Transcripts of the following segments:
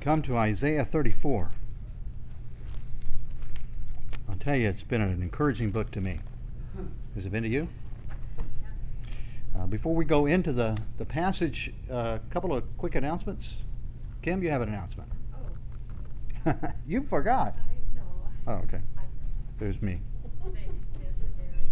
come to Isaiah 34. I'll tell you, it's been an encouraging book to me. Has it been to you? Before we go into the passage, a couple of quick announcements. Kim, you have an announcement. Oh. You forgot. No. Oh, okay. There's me. Thanks, Pastor Barry.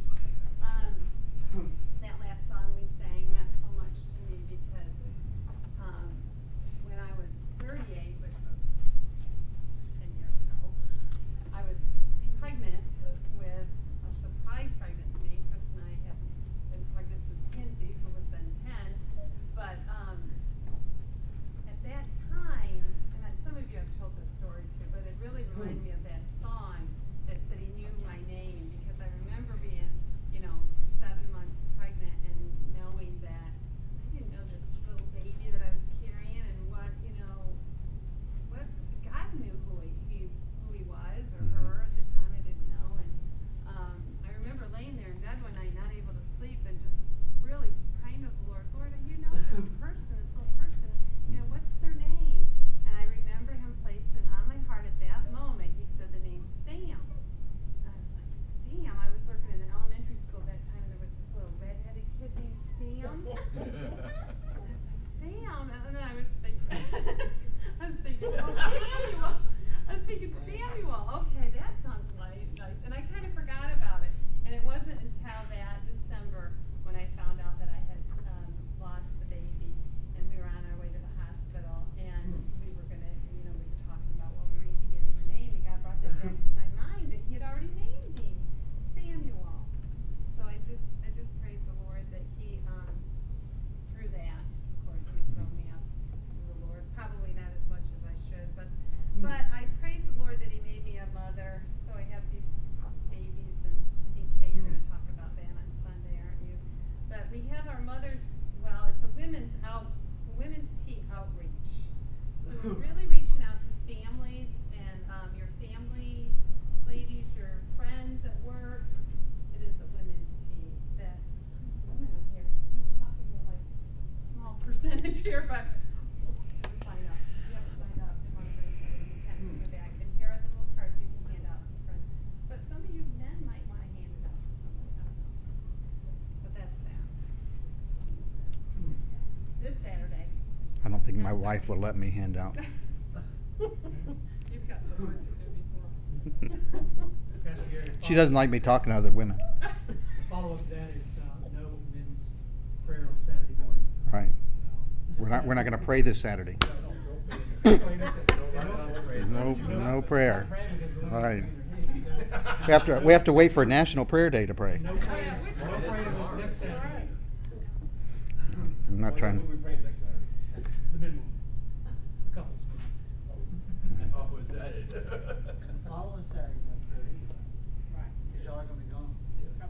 That last song we sang meant so much to me because when I was 38, which was 10 years ago, I was pregnant with a surprise pregnancy. Chris and I had been pregnant since Kinsey, who was then 10. But at that time, and some of you have told this story too, but it really reminded me of that song that said he knew my name, because I remember being, 7 months pregnant and knowing that I didn't know this little baby that I was carrying and what God knew who he was or her at the time. I didn't know. And I remember laying there in bed one night, not able to sleep, and just really praying to the Lord, this little person, what's their name? And I remember him placing on my heart at that moment, he said the name Sam. And I was like, Sam? I was working in an elementary school at that time, and there was this little redheaded kid named Sam. And I was like, Sam? And then I was thinking, Samuel. I was thinking, Samuel. Okay, that sounds nice. And I kind of forgot about it. And it wasn't until that December when I found out that I had lost the baby, and we were on our way to the hospital, and we were going to, we were talking about, well, we need to give him a name, and God brought that back to my mind that he had already named him Samuel. So I just praise the Lord that he, through that, of course, he's grown me up in the Lord. Probably not as much as I should, but I praise the Lord that he made me a mother. So I have these babies, and I think, Kay, you're going to talk about that on Sunday, aren't you? But we have our mothers. Well, it's a women's tea outreach. So we're really reaching out to families and your family, ladies, your friends at work. It is a women's tea that women are here. We're talking to like a small percentage here, but sign up. You have to sign up and want to bring something. You can in the back. And here are the little cards you can hand out to friends. But some of you men might want to hand it out to somebody. I don't know. But that's that. This Saturday. I don't think my wife will let me hand out. You've got some work to do before. Pastor Gary, She doesn't like me talking to other women. follow up to that is no men's prayer on Saturday morning. Right. We're not going to pray this Saturday. No prayer. Right. We have to wait for a National Prayer Day to pray. No prayer. No prayer next Saturday. I'm not trying. What are we praying next Saturday? The men will. The couples. Oh, is that it? Following Saturday, no prayer either. Right. Because y'all are going to be gone.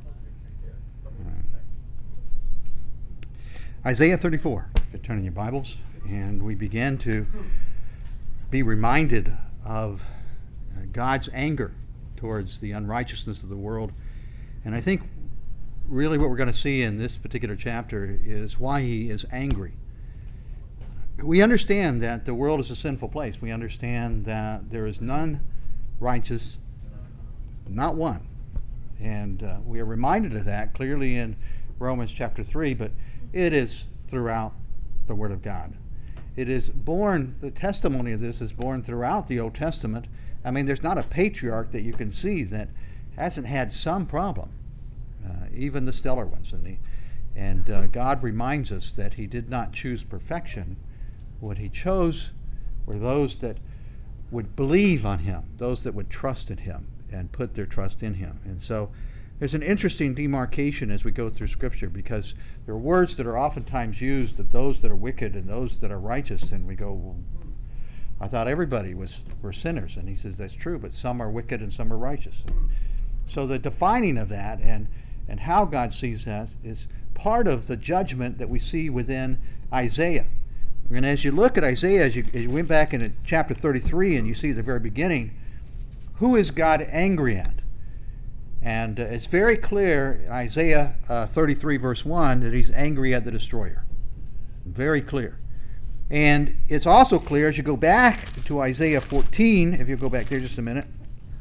Isaiah 34, if you turn in your Bibles, and we begin to be reminded of God's anger towards the unrighteousness of the world. And I think really what we're going to see in this particular chapter is why he is angry. We understand that the world is a sinful place. We understand that there is none righteous, not one. And we are reminded of that clearly in Romans chapter 3, but it is throughout the Word of God. It is born, the testimony of this is born throughout the Old Testament. I mean, there's not a patriarch that you can see that hasn't had some problem, even the stellar ones. And God reminds us that he did not choose perfection. What he chose were those that would believe on him, those that would trust in him and put their trust in him. And so there's an interesting demarcation as we go through Scripture, because there are words that are oftentimes used of those that are wicked and those that are righteous, and we go, well, I thought everybody were sinners. And he says that's true, but some are wicked and some are righteous. So the defining of that and how God sees that is part of the judgment that we see within Isaiah. And as you look at Isaiah, as you went back into chapter 33 and you see at the very beginning, who is God angry at? And it's very clear in Isaiah 33 verse 1 that he's angry at the destroyer. Very clear. And it's also clear as you go back to Isaiah 14, if you go back there just a minute,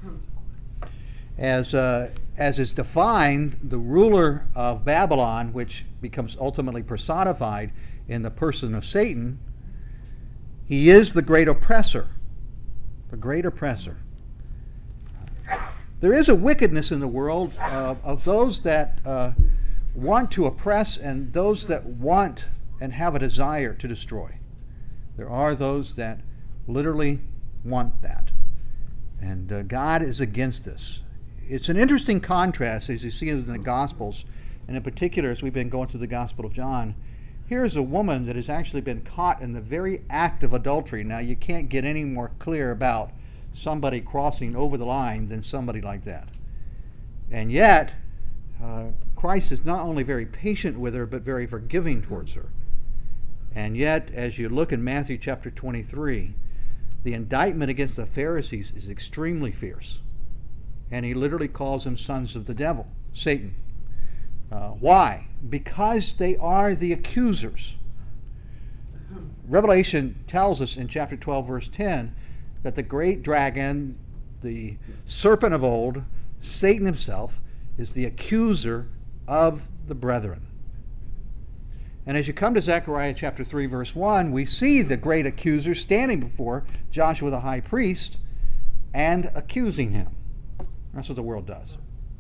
as is defined, the ruler of Babylon, which becomes ultimately personified in the person of Satan, he is the great oppressor. The great oppressor. There is a wickedness in the world of those that want to oppress and those that want and have a desire to destroy. There are those that literally want that. And God is against this. It's an interesting contrast as you see it in the Gospels, and in particular as we've been going through the Gospel of John. Here's a woman that has actually been caught in the very act of adultery. Now, you can't get any more clear about somebody crossing over the line than somebody like that. And yet, Christ is not only very patient with her, but very forgiving towards her. And yet, as you look in Matthew chapter 23, the indictment against the Pharisees is extremely fierce. And he literally calls them sons of the devil, Satan. Why? Because they are the accusers. Revelation tells us in chapter 12, verse 10, that the great dragon, the serpent of old, Satan himself, is the accuser of the brethren. And as you come to Zechariah chapter 3, verse 1, we see the great accuser standing before Joshua the high priest and accusing him. That's what the world does.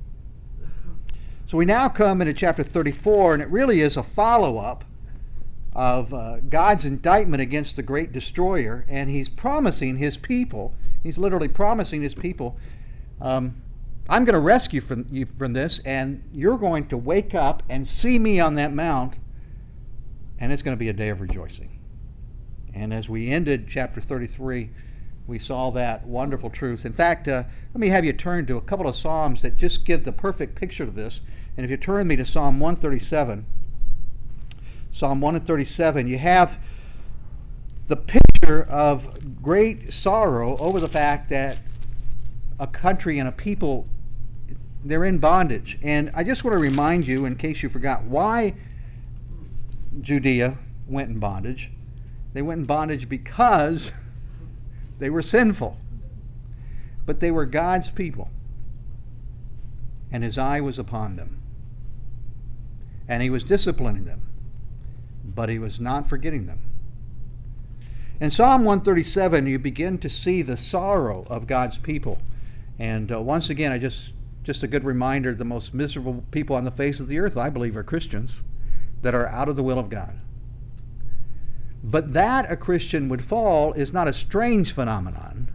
So we now come into chapter 34, and it really is a follow-up of God's indictment against the great destroyer, and he's promising his people, he's literally promising his people, I'm going to rescue you from this, and you're going to wake up and see me on that mount, and it's going to be a day of rejoicing. And as we ended chapter 33, we saw that wonderful truth. In fact, let me have you turn to a couple of Psalms that just give the perfect picture of this. And if you turn me to Psalm 137, Psalm 137, you have the picture of great sorrow over the fact that a country and a people, they're in bondage. And I just want to remind you, in case you forgot, why Judea went in bondage. They went in bondage because they were sinful. But they were God's people. And his eye was upon them. And he was disciplining them. But he was not forgetting them. In Psalm 137, you begin to see the sorrow of God's people. And once again, just a good reminder, the most miserable people on the face of the earth, I believe, are Christians that are out of the will of God. But that a Christian would fall is not a strange phenomenon,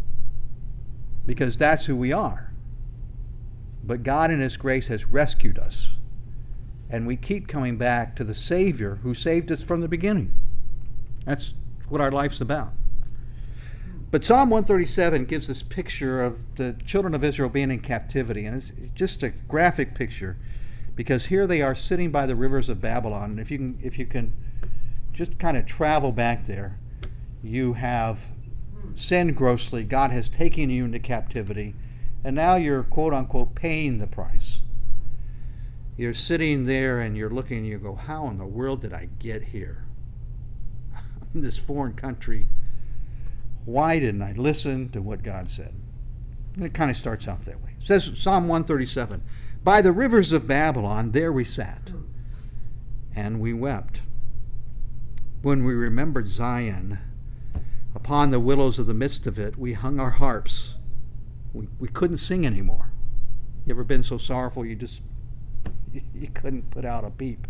because that's who we are. But God in his grace has rescued us, and we keep coming back to the Savior who saved us from the beginning. That's what our life's about. But Psalm 137 gives this picture of the children of Israel being in captivity, and it's just a graphic picture, because here they are sitting by the rivers of Babylon. And if you can just kind of travel back there, you have sinned grossly. God has taken you into captivity, and now you're quote unquote paying the price. You're sitting there and you're looking and you go, how in the world did I get here? In this foreign country. Why didn't I listen to what God said? And it kind of starts off that way. It says Psalm 137, by the rivers of Babylon, there we sat, and we wept. When we remembered Zion, upon the willows of the midst of it, we hung our harps. We couldn't sing anymore. You ever been so sorrowful you couldn't put out a peep?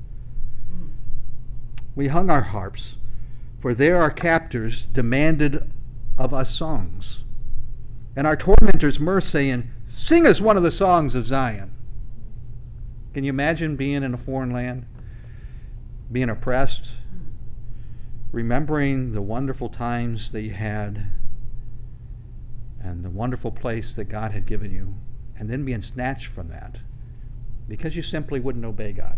We hung our harps, for there our captors demanded of us songs, and our tormentors mirth, saying, sing us one of the songs of Zion. Can you imagine being in a foreign land, being oppressed, remembering the wonderful times that you had and the wonderful place that God had given you, and then being snatched from that because you simply wouldn't obey God?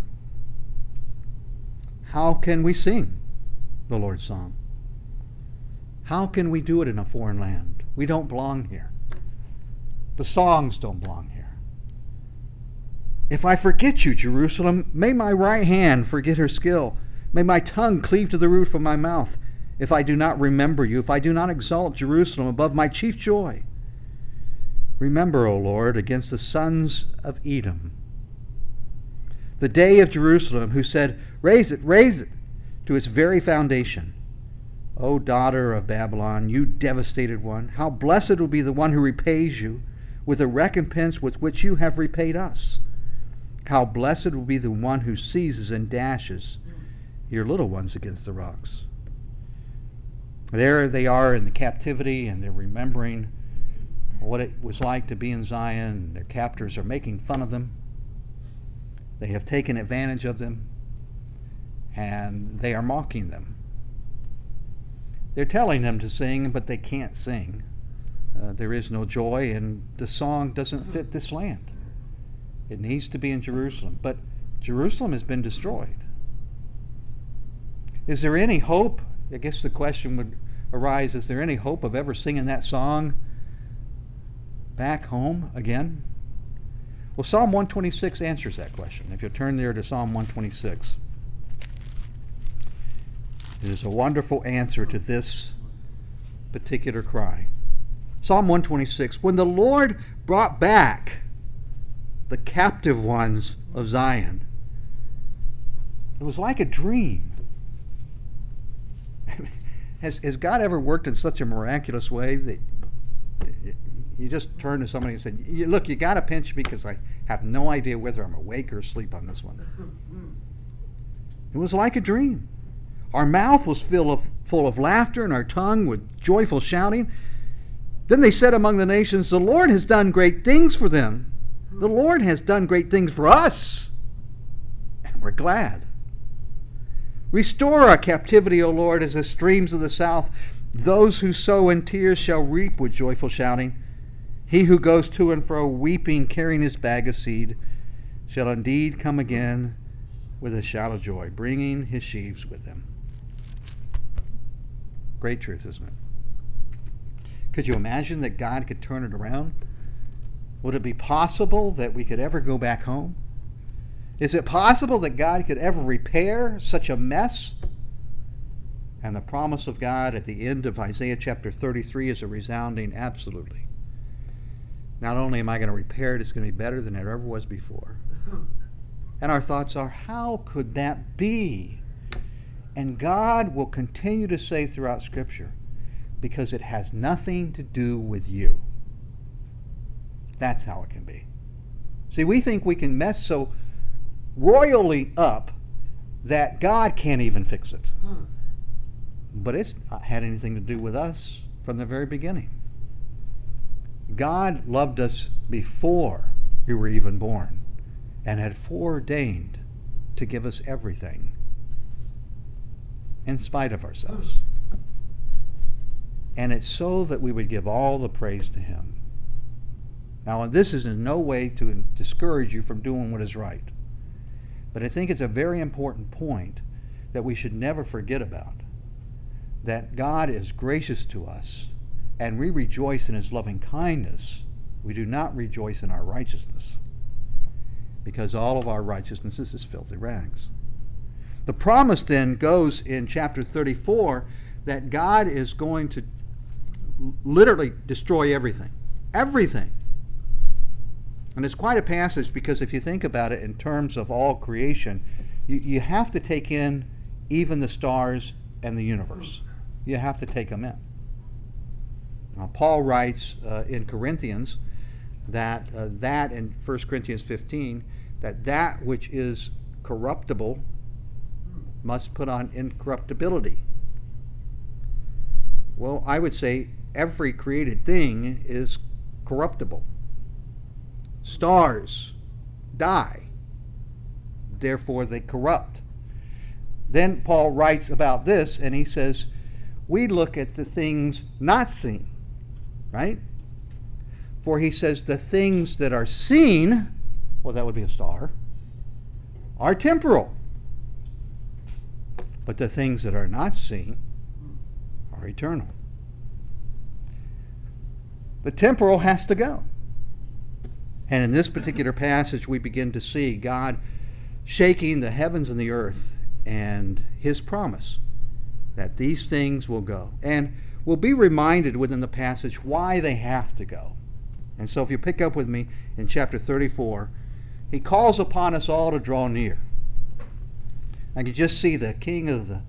How can we sing the Lord's song? How can we do it in a foreign land? We don't belong here. The songs don't belong here. If I forget you, Jerusalem, may my right hand forget her skill. May my tongue cleave to the roof of my mouth. if I do not remember you, if I do not exalt Jerusalem above my chief joy. Remember, O Lord, against the sons of Edom, the day of Jerusalem, who said, raise it, to its very foundation. O daughter of Babylon, you devastated one, how blessed will be the one who repays you with the recompense with which you have repaid us. How blessed will be the one who seizes and dashes your little ones against the rocks. There they are in the captivity, and they're remembering what it was like to be in Zion. Their captors are making fun of them. They have taken advantage of them, and they are mocking them. They're telling them to sing, but they can't sing. There is no joy, and the song doesn't fit this land. It needs to be in Jerusalem, but Jerusalem has been destroyed. Is there any hope? I guess the question would arise, is there any hope of ever singing that song back home again? Well, Psalm 126 answers that question. If you'll turn there to Psalm 126. It is a wonderful answer to this particular cry. Psalm 126, when the Lord brought back the captive ones of Zion, it was like a dream. Has God ever worked in such a miraculous way that you just turn to somebody and say, look, you got to pinch me because I have no idea whether I'm awake or asleep on this one. It was like a dream. Our mouth was full of laughter and our tongue with joyful shouting. Then they said among the nations, the Lord has done great things for them. The Lord has done great things for us. And we're glad. Restore our captivity, O Lord, as the streams of the south. Those who sow in tears shall reap with joyful shouting. He who goes to and fro weeping, carrying his bag of seed, shall indeed come again with a shout of joy, bringing his sheaves with him. Great truth, isn't it? Could you imagine that God could turn it around? Would it be possible that we could ever go back home? Is it possible that God could ever repair such a mess? And the promise of God at the end of Isaiah chapter 33 is a resounding absolutely. Not only am I going to repair it, it's going to be better than it ever was before. And our thoughts are, how could that be? And God will continue to say throughout Scripture, because it has nothing to do with you. That's how it can be. See, we think we can mess so royally up that God can't even fix it. But it's not had anything to do with us from the very beginning. God loved us before we were even born and had foreordained to give us everything in spite of ourselves. And it's so that we would give all the praise to Him. Now, this is in no way to discourage you from doing what is right. But I think it's a very important point that we should never forget about. That God is gracious to us, and we rejoice in His loving kindness. We do not rejoice in our righteousness, because all of our righteousness is filthy rags. The promise then goes in chapter 34 that God is going to literally destroy everything. Everything. And it's quite a passage, because if you think about it in terms of all creation, you have to take in even the stars and the universe. You have to take them in. Now, Paul writes in Corinthians that in 1 Corinthians 15, that which is corruptible must put on incorruptibility. Well, I would say every created thing is corruptible. Stars die, therefore they corrupt. Then Paul writes about this, and he says, we look at the things not seen, right? For he says the things that are seen, well, that would be a star, are temporal. But the things that are not seen are eternal. The temporal has to go. And in this particular passage, we begin to see God shaking the heavens and the earth, and His promise that these things will go. And we'll be reminded within the passage why they have to go. And so if you pick up with me in chapter 34, he calls upon us all to draw near. I can just see the King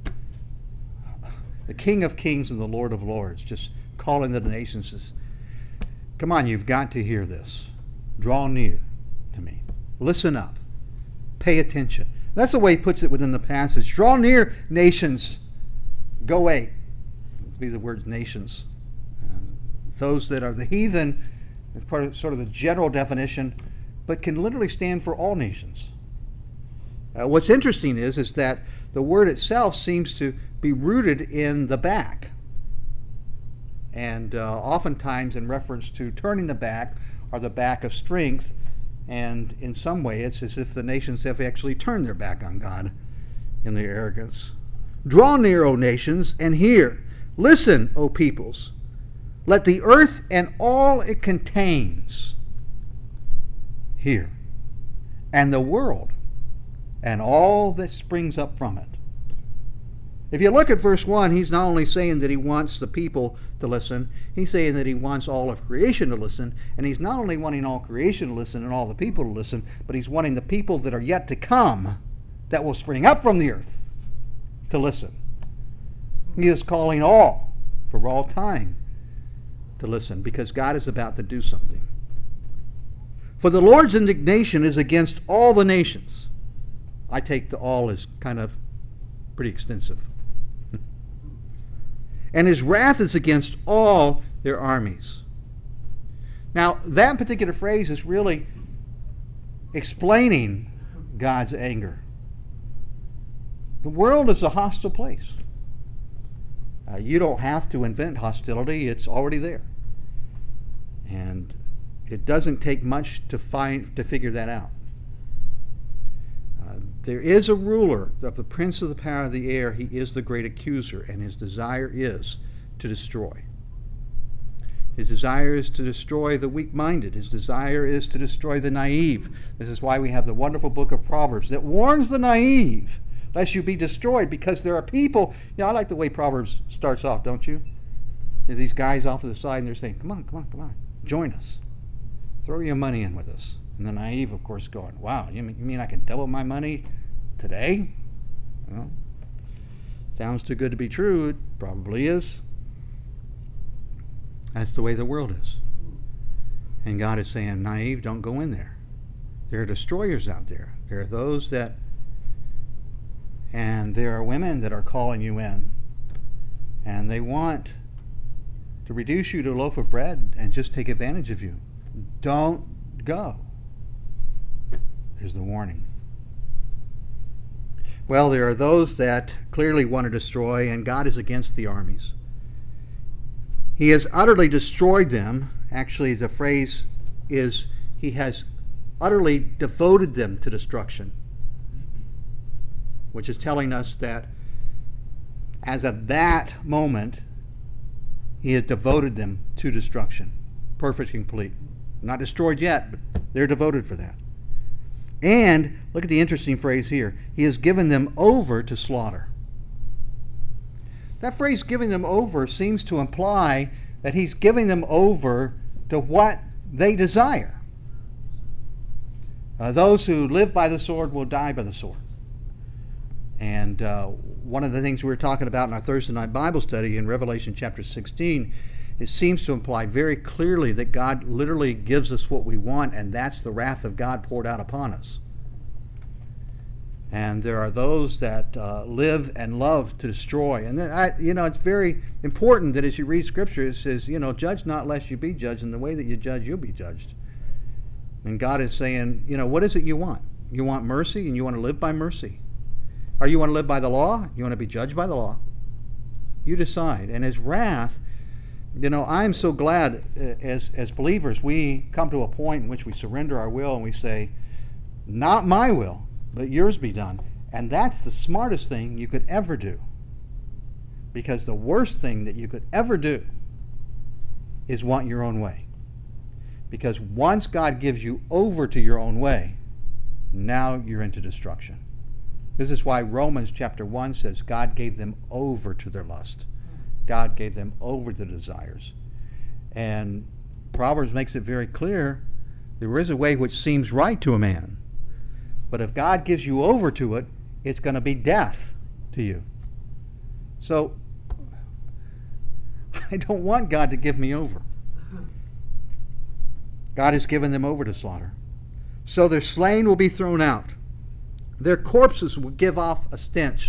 of Kings and the Lord of Lords just calling to the nations, says, come on, you've got to hear this. Draw near to me. Listen up. Pay attention. That's the way he puts it within the passage. Draw near, nations. Go away. These are the words nations. Those that are the heathen, it's part of sort of the general definition, but can literally stand for all nations. What's interesting is that the word itself seems to be rooted in the back. And oftentimes in reference to turning the back or the back of strength. And in some way it's as if the nations have actually turned their back on God in their arrogance. Draw near, O nations, and hear. Listen, O peoples. Let the earth and all it contains hear. And the world and all that springs up from it. If you look at verse 1, he's not only saying that he wants the people to listen, he's saying that he wants all of creation to listen, and he's not only wanting all creation to listen and all the people to listen, but he's wanting the people that are yet to come, that will spring up from the earth, to listen. He is calling all, for all time, to listen, because God is about to do something. For the Lord's indignation is against all the nations. I take the all as kind of pretty extensive. And his wrath is against all their armies. Now, that particular phrase is really explaining God's anger. The world is a hostile place. You don't have to invent hostility. It's already there. And it doesn't take much to figure that out. There is a ruler of the prince of the power of the air. He is the great accuser, and his desire is to destroy. His desire is to destroy the weak-minded. His desire is to destroy the naive. This is why we have the wonderful book of Proverbs that warns the naive, lest you be destroyed, because there are people, I like the way Proverbs starts off, don't you? There's these guys off to the side, and they're saying, come on, join us. Throw your money in with us. And the naive, of course, going, wow, you mean I can double my money today? Well, sounds too good to be true. It probably is. That's the way the world is. And God is saying, naive, don't go in there. There are destroyers out there. There are those that, and there are women that are calling you in, and they want to reduce you to a loaf of bread and just take advantage of you. Don't go. Here's the warning. Well, there are those that clearly want to destroy, and God is against the armies. He has utterly destroyed them. Actually, the phrase is, he has utterly devoted them to destruction, which is telling us that as of that moment, he has devoted them to destruction. Perfect, complete. Not destroyed yet, but they're devoted for that. And look at the interesting phrase here. He has given them over to slaughter. That phrase, giving them over, seems to imply that he's giving them over to what they desire. Those who live by the sword will die by the sword. And one of the things we were talking about in our Thursday night Bible study in Revelation chapter 16, it seems to imply very clearly that God literally gives us what we want, and that's the wrath of God poured out upon us. And there are those that live and love to destroy. And it's very important that as you read Scripture, it says, judge not lest you be judged, and the way that you judge, you'll be judged. And God is saying, what is it you want? You want mercy, and you want to live by mercy. Or you want to live by the law? You want to be judged by the law? You decide. And his wrath, I'm so glad as believers we come to a point in which we surrender our will and we say, not my will, but yours be done. And that's the smartest thing you could ever do. Because the worst thing that you could ever do is want your own way. Because once God gives you over to your own way, now you're into destruction. This is why Romans chapter 1 says God gave them over to their lust. God gave them over to desires. And Proverbs makes it very clear there is a way which seems right to a man. But if God gives you over to it, it's going to be death to you. So I don't want God to give me over. God has given them over to slaughter. So their slain will be thrown out. Their corpses will give off a stench.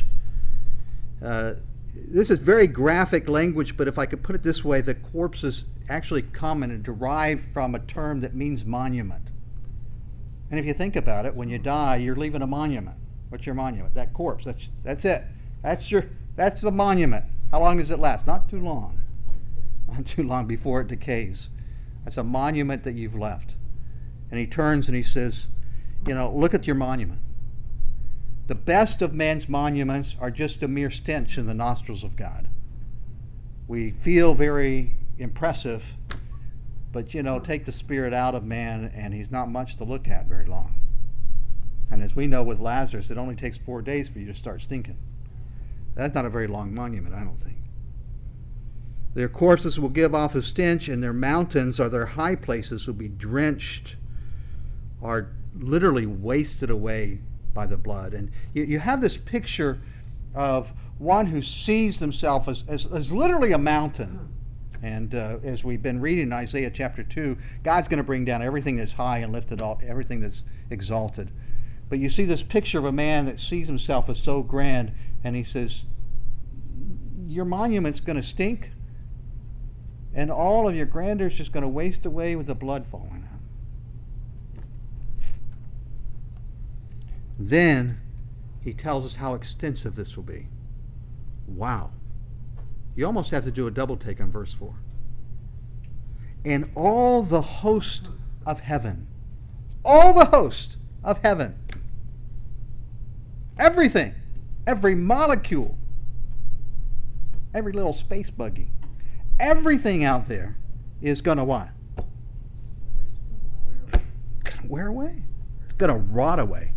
This is very graphic language, but if I could put it this way, the corpses actually come and derive from a term that means monument. And if you think about it, when you die, you're leaving a monument. What's your monument? That corpse. That's it. That's the monument. How long does it last? Not too long. Not too long before it decays. That's a monument that you've left. And he turns and he says, look at your monument. The best of man's monuments are just a mere stench in the nostrils of God. We feel very impressive, but take the spirit out of man and he's not much to look at very long. And as we know with Lazarus, it only takes 4 days for you to start stinking. That's not a very long monument, I don't think. Their corpses will give off a stench, and their mountains or their high places will be drenched, are literally wasted away by the blood. And you have this picture of one who sees themselves as literally a mountain. And as we've been reading in Isaiah chapter 2, God's going to bring down everything that's high and lift it up, everything that's exalted. But you see this picture of a man that sees himself as so grand, and he says, your monument's going to stink, and all of your grandeur is just going to waste away with the blood falling out. Then he tells us how extensive this will be. Wow. You almost have to do a double take on verse 4. And all the host of heaven, everything, every molecule, every little space buggy, everything out there is going to what? Wear away. It's going to rot away.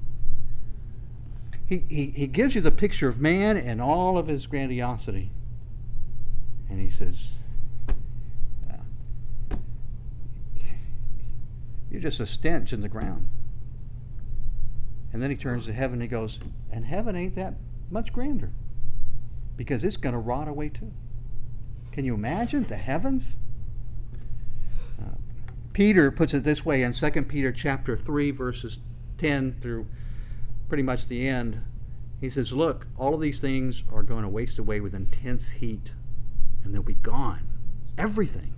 He gives you the picture of man and all of his grandiosity. And he says, you're just a stench in the ground. And then he turns to heaven and he goes, and heaven ain't that much grander, because it's going to rot away too. Can you imagine the heavens? Peter puts it this way in 2 Peter chapter 3, verses 10 through pretty much the end. He says, look, all of these things are going to waste away with intense heat, and they'll be gone. Everything.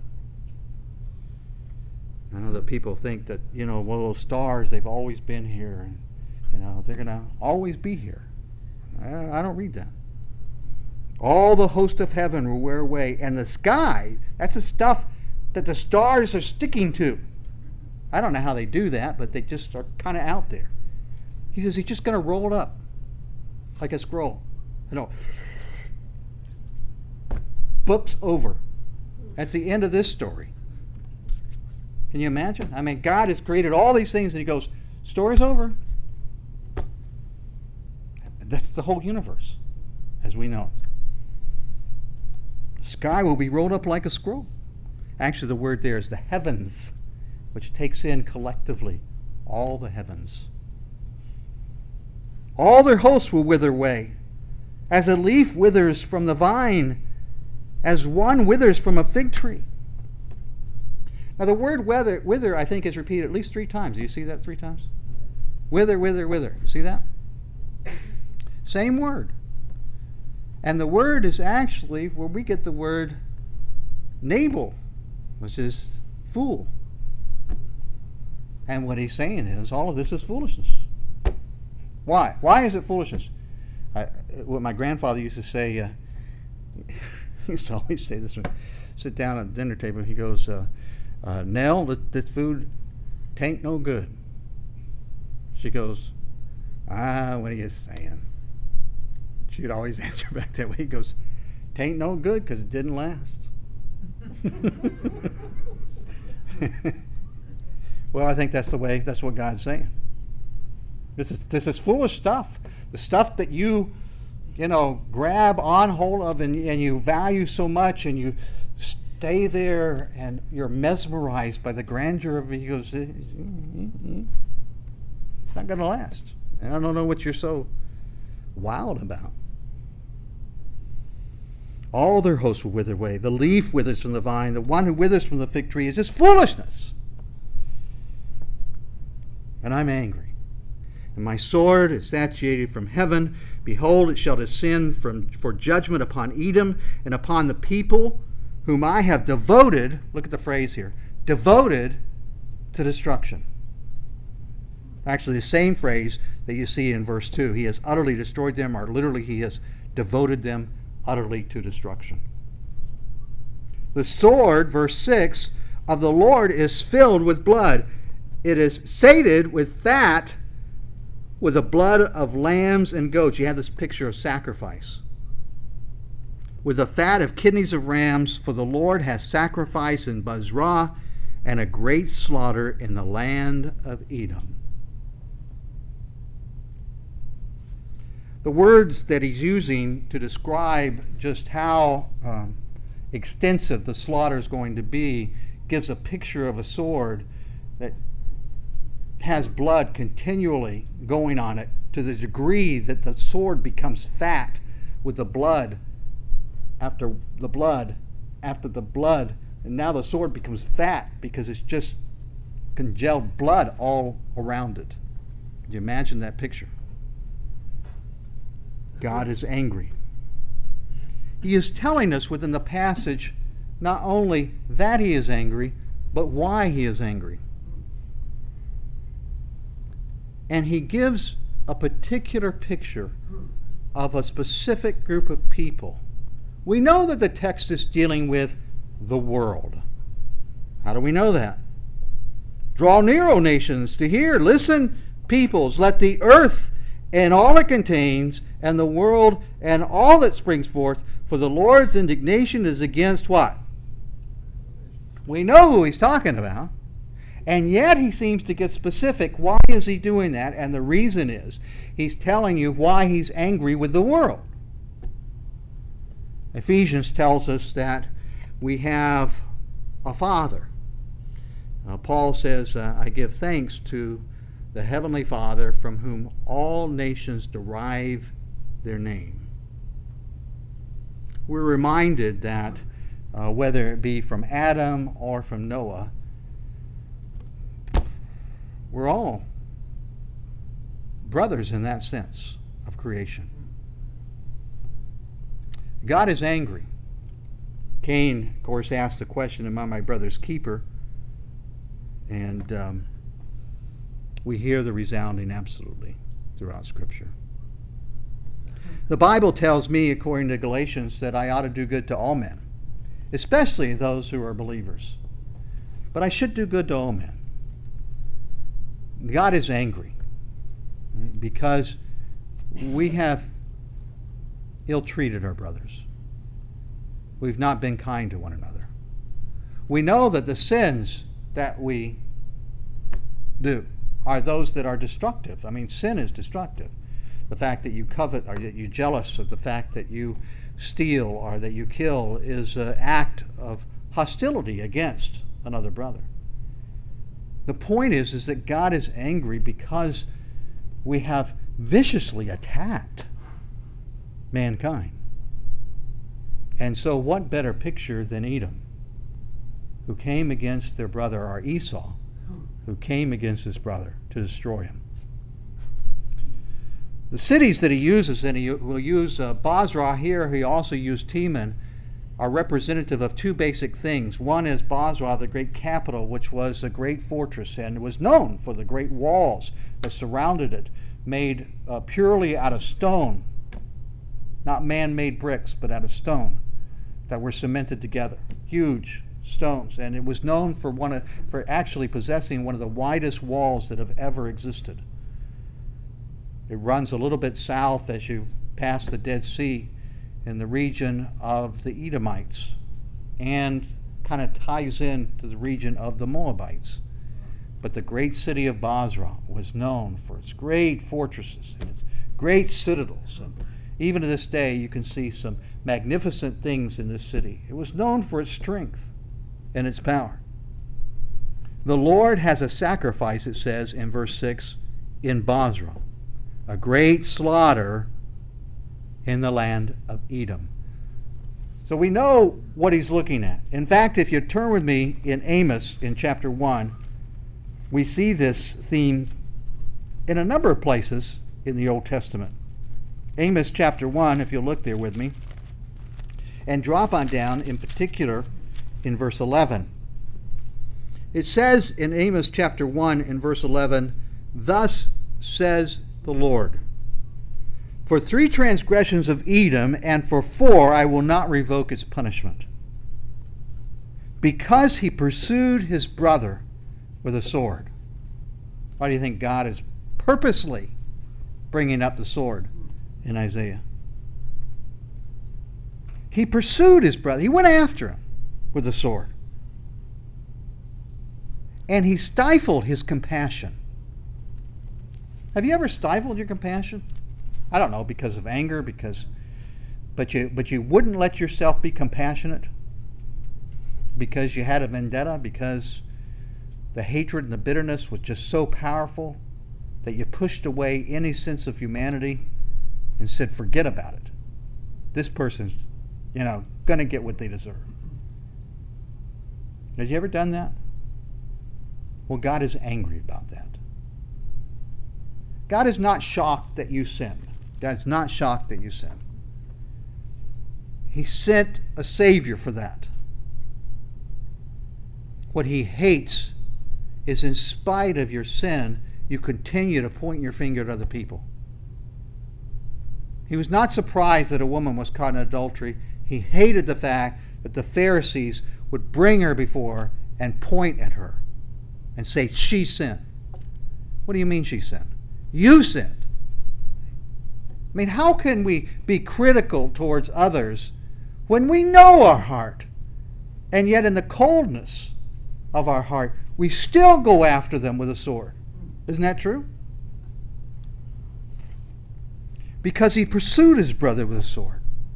I know that people think that, well, those stars, they've always been here, and, they're going to always be here. I don't read that. All the host of heaven will wear away, and the sky, that's the stuff that the stars are sticking to. I don't know how they do that, but they just are kind of out there. He says he's just going to roll it up like a scroll. Book's over. That's the end of this story. Can you imagine? I mean, God has created all these things, and he goes, story's over. That's the whole universe as we know it. The sky will be rolled up like a scroll. Actually, the word there is the heavens, which takes in collectively all the heavens. All their hosts will wither away, as a leaf withers from the vine, as one withers from a fig tree. Now the word wither, I think, is repeated at least 3 times. Do you see that 3 times? Wither, wither, wither. You see that? Same word. And the word is actually where we get the word Nabal, which is fool. And what he's saying is all of this is foolishness. Why? Why is it foolishness? What my grandfather used to say, he used to always say this when sit down at the dinner table, he goes, Nell, this food tain't no good. She goes, what are you saying? She'd always answer back that way. He goes, tain't no good because it didn't last. Well, I think that's what God's saying. This is foolish stuff. The stuff that you grab on hold of and you value so much, and you stay there and you're mesmerized by the grandeur of it. He goes, it's not going to last. And I don't know what you're so wild about. All their hosts will wither away. The leaf withers from the vine. The one who withers from the fig tree is just foolishness. And I'm angry. And my sword is satiated from heaven. Behold, it shall descend for judgment upon Edom and upon the people whom I have devoted, look at the phrase here, devoted to destruction. Actually, the same phrase that you see in verse 2. He has utterly destroyed them, or literally he has devoted them utterly to destruction. The sword, verse 6, of the Lord is filled with blood. It is sated with fat, with the blood of lambs and goats. You have this picture of sacrifice. With the fat of kidneys of rams, for the Lord has sacrifice in Bozrah and a great slaughter in the land of Edom. The words that he's using to describe just how extensive the slaughter is going to be gives a picture of a sword that has blood continually going on it, to the degree that the sword becomes fat with the blood after the blood after the blood, and now the sword becomes fat because it's just congealed blood all around it. Can you imagine that picture? God is angry. He is telling us within the passage not only that he is angry, but why he is angry. And he gives a particular picture of a specific group of people. We know that the text is dealing with the world. How do we know that? Draw near, O nations, to hear. Listen, peoples, let the earth and all it contains, and the world and all that springs forth, for the Lord's indignation is against what? We know who he's talking about. And yet he seems to get specific. Why is he doing that? And the reason is he's telling you why he's angry with the world. Ephesians tells us that we have a Father. Paul says, I give thanks to the Heavenly Father, from whom all nations derive their name. We're reminded that whether it be from Adam or from Noah, we're all brothers in that sense of creation. God is angry. Cain, of course, asked the question, am I my brother's keeper? And we hear the resounding absolutely throughout Scripture. The Bible tells me, according to Galatians, that I ought to do good to all men, especially those who are believers. But I should do good to all men. God is angry because we have ill-treated our brothers. We've not been kind to one another. We know that the sins that we do are those that are destructive. I mean, sin is destructive. The fact that you covet, or that you're jealous, of the fact that you steal or that you kill is an act of hostility against another brother. The point is that God is angry because we have viciously attacked mankind. And so what better picture than Edom, who came against their brother, or Esau, who came against his brother to destroy him. The cities that he uses, and he will use Bozrah here, he also used Teman, are representative of two basic things. One is Bozrah, the great capital, which was a great fortress and was known for the great walls that surrounded it, made purely out of stone, not man-made bricks, but out of stone, that were cemented together. Huge stones, and it was known for actually possessing one of the widest walls that have ever existed. It runs a little bit south as you pass the Dead Sea in the region of the Edomites, and kind of ties in to the region of the Moabites. But the great city of Bozrah was known for its great fortresses and its great citadels. And even to this day, you can see some magnificent things in this city. It was known for its strength and its power. The Lord has a sacrifice, it says in verse 6, in Bozrah, a great slaughter in the land of Edom. So we know what he's looking at. In fact, if you turn with me in Amos in chapter 1, we see this theme in a number of places in the Old Testament. Amos chapter 1, if you'll look there with me, and drop on down in particular in verse 11. It says in Amos chapter 1 in verse 11, "Thus says the Lord, for 3 transgressions of Edom, and for 4 I will not revoke its punishment, because he pursued his brother with a sword." Why do you think God is purposely bringing up the sword in Isaiah? He pursued his brother. He went after him with a sword. And he stifled his compassion. Have you ever stifled your compassion? I don't know, because of anger, but you wouldn't let yourself be compassionate because you had a vendetta, because the hatred and the bitterness was just so powerful that you pushed away any sense of humanity and said, forget about it. This person's, going to get what they deserve. Have you ever done that? Well, God is angry about that. God is not shocked that you sin. God's not shocked that you sin. He sent a Savior for that. What he hates is, in spite of your sin, you continue to point your finger at other people. He was not surprised that a woman was caught in adultery. He hated the fact that the Pharisees would bring her before and point at her and say, she sinned. What do you mean she sinned? You sinned. I mean, how can we be critical towards others when we know our heart, and yet in the coldness of our heart, we still go after them with a sword? Isn't that true? Because he pursued his brother with a sword.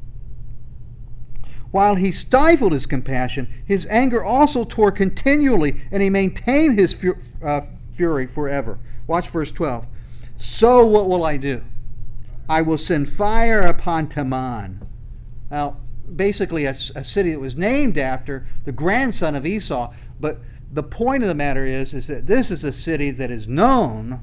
While he stifled his compassion, his anger also tore continually, and he maintained his fury forever. Watch verse 12. So what will I do? I will send fire upon Teman. Now, basically a city that was named after the grandson of Esau, but the point of the matter is that this is a city that is known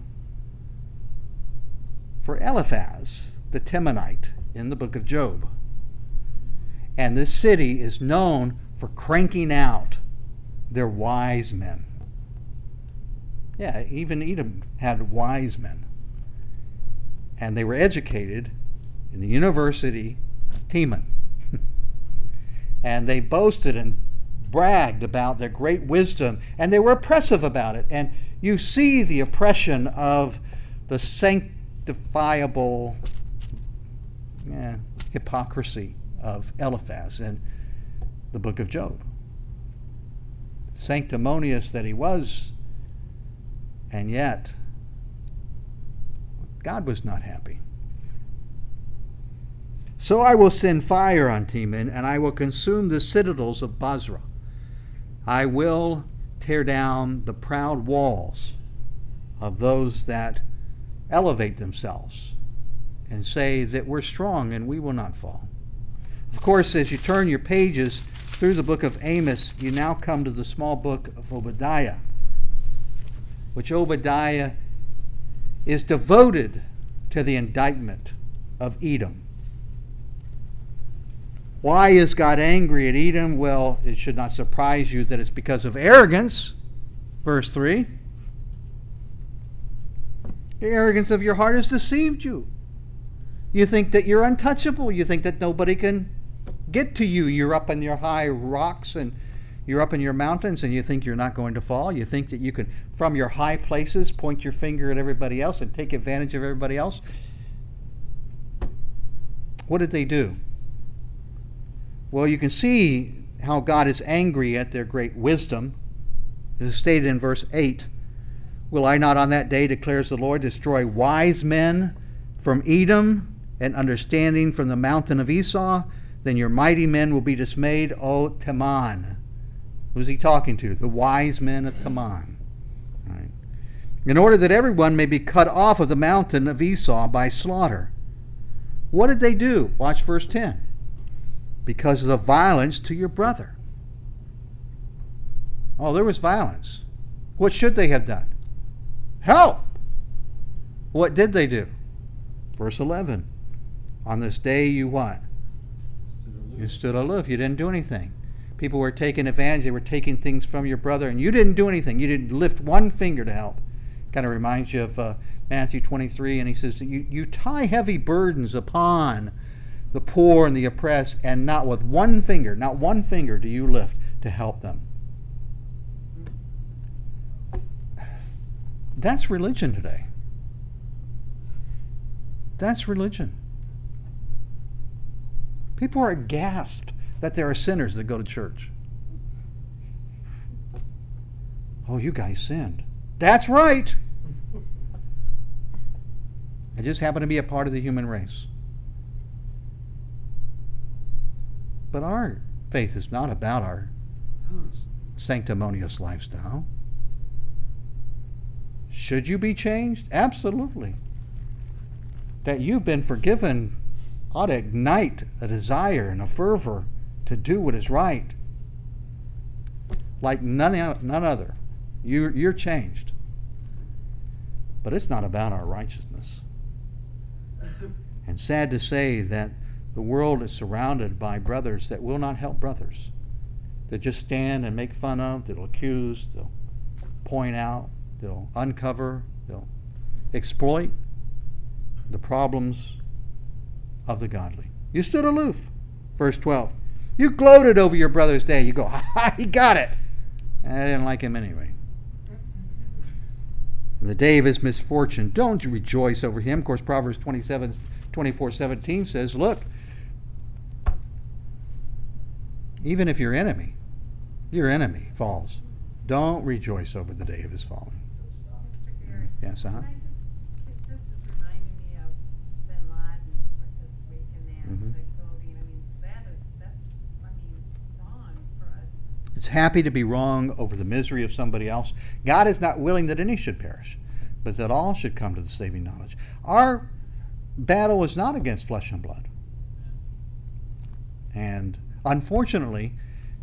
for Eliphaz, the Temanite, in the book of Job. And this city is known for cranking out their wise men. Yeah, even Edom had wise men. And they were educated in the University of Teman. And they boasted and bragged about their great wisdom, and they were oppressive about it. And you see the oppression of the sanctifiable hypocrisy of Eliphaz in the book of Job. Sanctimonious that he was, and yet God was not happy. So I will send fire on Teman, and I will consume the citadels of Bozrah. I will tear down the proud walls of those that elevate themselves and say that we're strong and we will not fall. Of course, as you turn your pages through the book of Amos, you now come to the small book of Obadiah, which Obadiah is devoted to the indictment of Edom. Why is God angry at Edom? Well, it should not surprise you that it's because of arrogance. Verse 3. The arrogance of your heart has deceived you. You think that you're untouchable. You think that nobody can get to you. You're up in your high rocks and you're up in your mountains, and you think you're not going to fall. You think that you can, from your high places, point your finger at everybody else and take advantage of everybody else. What did they do? Well, you can see how God is angry at their great wisdom. It is stated in verse 8, "Will I not on that day, declares the Lord, destroy wise men from Edom and understanding from the mountain of Esau, then your mighty men will be dismayed, O Teman. Who's he talking to? The wise men of Teman. Right. In order that everyone may be cut off of the mountain of Esau by slaughter. What did they do? Watch verse 10. Because of the violence to your brother. Oh, there was violence. What should they have done? Help! What did they do? Verse 11. On this day you what? You stood aloof. You didn't do anything. People were taking advantage. They were taking things from your brother, and you didn't do anything. You didn't lift one finger to help. Kind of reminds you of Matthew 23, and he says, you tie heavy burdens upon the poor and the oppressed, and not with one finger, not one finger do you lift to help them. That's religion today. That's religion. People are aghast that there are sinners that go to church. Oh, you guys sinned. That's right. I just happen to be a part of the human race. But our faith is not about our sanctimonious lifestyle. Should you be changed? Absolutely. That you've been forgiven ought to ignite a desire and a fervor to do what is right. Like none other. You're changed. But it's not about our righteousness. And sad to say that the world is surrounded by brothers that will not help brothers. That just stand and make fun of, they'll accuse, they'll point out, they'll uncover, they'll exploit the problems of the godly. You stood aloof. Verse 12. You gloated over your brother's day. You go, ha, he got it. I didn't like him anyway. In the day of his misfortune, don't you rejoice over him. Of course, Proverbs 24:17 says, look, even if your enemy falls, don't rejoice over the day of his falling. Mr. Gary, Yes, can I just, this is reminding me of Bin Laden this week and Mhm. the clothing. I mean, that's wrong for us. It's happy to be wrong over the misery of somebody else. God is not willing that any should perish, but that all should come to the saving knowledge. Our battle is not against flesh and blood. And unfortunately,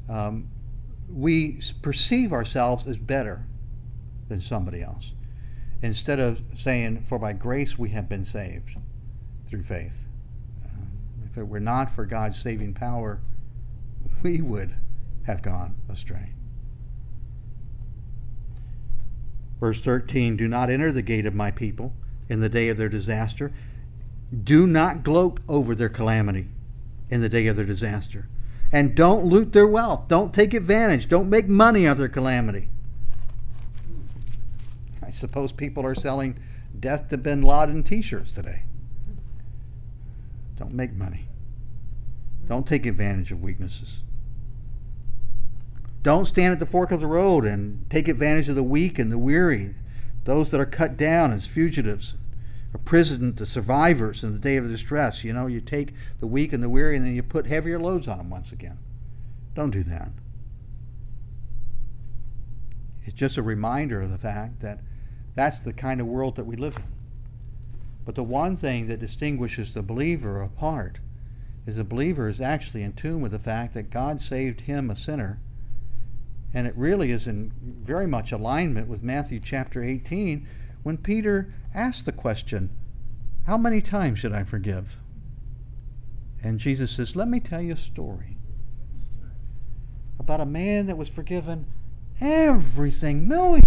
we perceive ourselves as better than somebody else, instead of saying, for by grace we have been saved through faith. If it were not for God's saving power, we would have gone astray. Verse 13, do not enter the gate of my people in the day of their disaster. Do not gloat over their calamity in the day of their disaster. And don't loot their wealth. Don't take advantage. Don't make money of their calamity. I suppose people are selling Death to Bin Laden t-shirts today. Don't make money. Don't take advantage of weaknesses. Don't stand at the fork of the road and take advantage of the weak and the weary, those that are cut down as fugitives, or imprisoned, the survivors in the day of distress. You know, you take the weak and the weary and then you put heavier loads on them once again. Don't do that. It's just a reminder of the fact that that's the kind of world that we live in. But the one thing that distinguishes the believer apart is the believer is actually in tune with the fact that God saved him, a sinner. And it really is in very much alignment with Matthew chapter 18 when Peter asked the question, how many times should I forgive? And Jesus says, let me tell you a story about a man that was forgiven everything, $millions.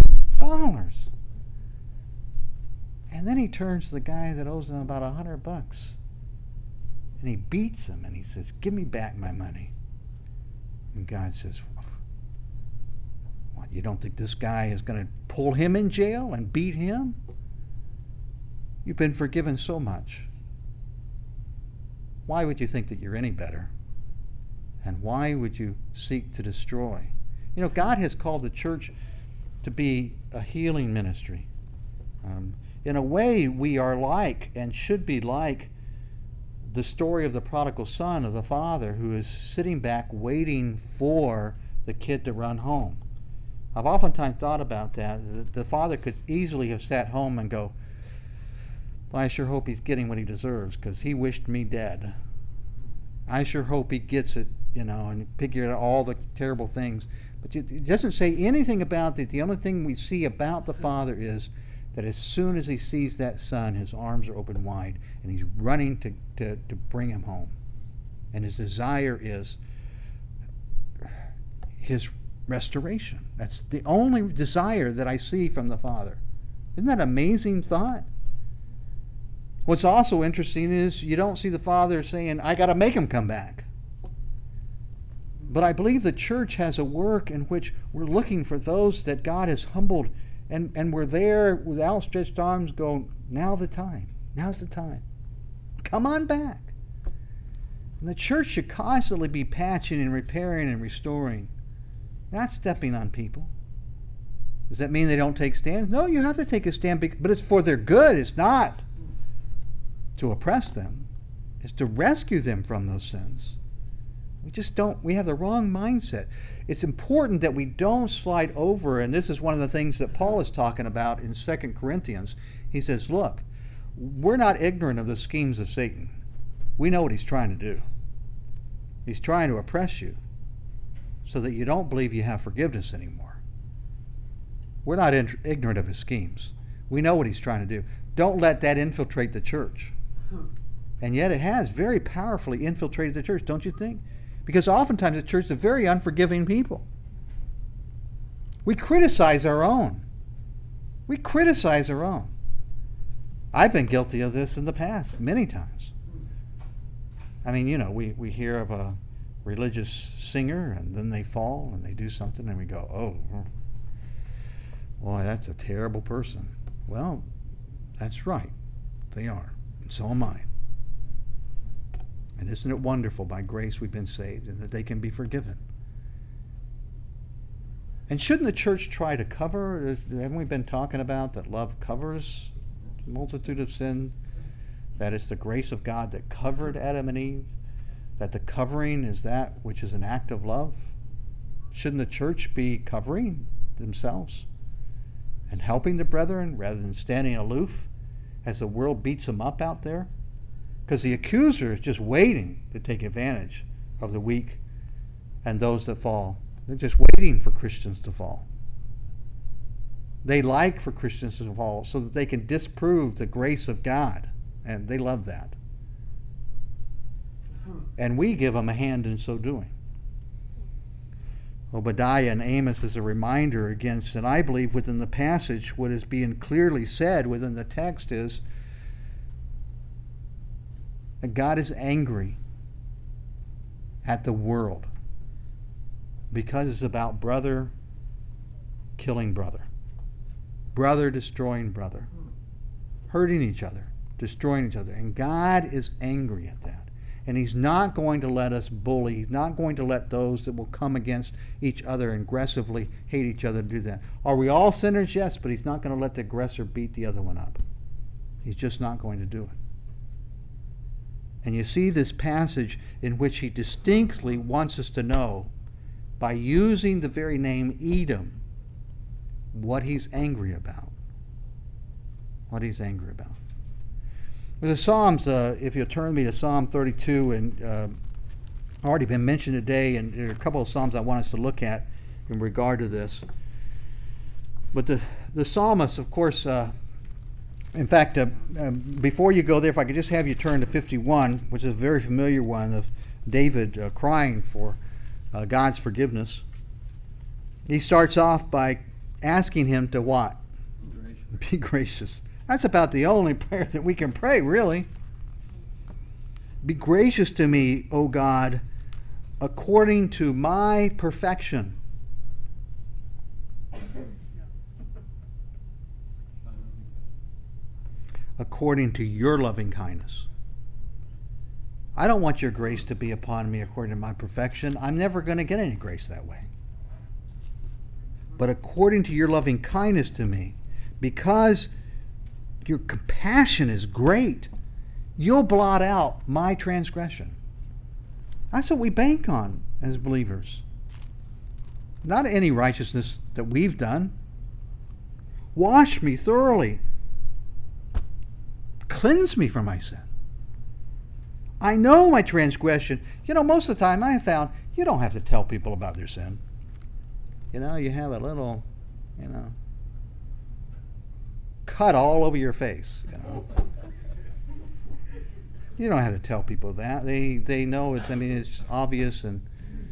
And then he turns to the guy that owes him about $100. And he beats him and he says, give me back my money. And God says, what, you don't think this guy is going to pull him in jail and beat him? You've been forgiven so much. Why would you think that you're any better? And why would you seek to destroy? You know, God has called the church to be a healing ministry. in a way, we are like and should be like the story of the prodigal son, of the father who is sitting back waiting for the kid to run home. I've oftentimes thought about that. The father could easily have sat home and go, well, I sure hope he's getting what he deserves because he wished me dead. I sure hope he gets it, and figure out all the terrible things. But it doesn't say anything about that. The only thing we see about the father is that as soon as he sees that son, his arms are open wide, and he's running to bring him home. And his desire is his restoration. That's the only desire that I see from the father. Isn't that an amazing thought? What's also interesting is you don't see the father saying, I got to make him come back. But I believe the church has a work in which we're looking for those that God has humbled, and we're there with outstretched arms going, now's the time. Come on back. And the church should constantly be patching and repairing and restoring, not stepping on people. Does that mean they don't take stands? No, you have to take a stand, but it's for their good. It's not to oppress them. It's to rescue them from those sins. We have the wrong mindset. It's important that we don't slide over, and this is one of the things that Paul is talking about in 2 Corinthians. He says, look, we're not ignorant of the schemes of Satan. We know what he's trying to do. He's trying to oppress you so that you don't believe you have forgiveness anymore. We're not ignorant of his schemes. We know what he's trying to do. Don't let that infiltrate the church. And yet it has very powerfully infiltrated the church, don't you think? Because oftentimes the church is a very unforgiving people. We criticize our own. I've been guilty of this in the past many times. I mean, we hear of a religious singer and then they fall and they do something and we go, oh, boy, that's a terrible person. Well, that's right. They are. And so am I. And isn't it wonderful, by grace we've been saved and that they can be forgiven? And shouldn't the church try to cover? Haven't we been talking about that love covers a multitude of sin? That it's the grace of God that covered Adam and Eve? That the covering is that which is an act of love? Shouldn't the church be covering themselves and helping the brethren rather than standing aloof as the world beats them up out there? Because the accuser is just waiting to take advantage of the weak and those that fall. They're just waiting for Christians to fall. They like for Christians to fall so that they can disprove the grace of God. And they love that. And we give them a hand in so doing. Obadiah and Amos is a reminder against, and I believe within the passage, what is being clearly said within the text is that God is angry at the world because it's about brother killing brother, brother destroying brother, hurting each other, destroying each other. And God is angry at that. And he's not going to let us bully. He's not going to let those that will come against each other and aggressively hate each other do that. Are we all sinners? Yes, but he's not going to let the aggressor beat the other one up. He's just not going to do it. And you see this passage in which he distinctly wants us to know, by using the very name Edom, what he's angry about. What he's angry about. The Psalms, if you'll turn me to Psalm 32, and already been mentioned today, and there are a couple of Psalms I want us to look at in regard to this. But the psalmist, of course, in fact, before you go there, if I could just have you turn to 51, which is a very familiar one of David crying for God's forgiveness. He starts off by asking him to what? Be gracious. That's about the only prayer that we can pray, really. Be gracious to me, O God, according to my perfection. According to your loving kindness. I don't want your grace to be upon me according to my perfection. I'm never going to get any grace that way. But according to your loving kindness to me, because Your compassion is great. You'll blot out my transgression. That's what we bank on as believers. Not any righteousness that we've done. Wash me thoroughly. Cleanse me from my sin. I know my transgression. Most of the time I have found you don't have to tell people about their sin. You have a little, cut all over your face. You don't have to tell people that. They know it's obvious. And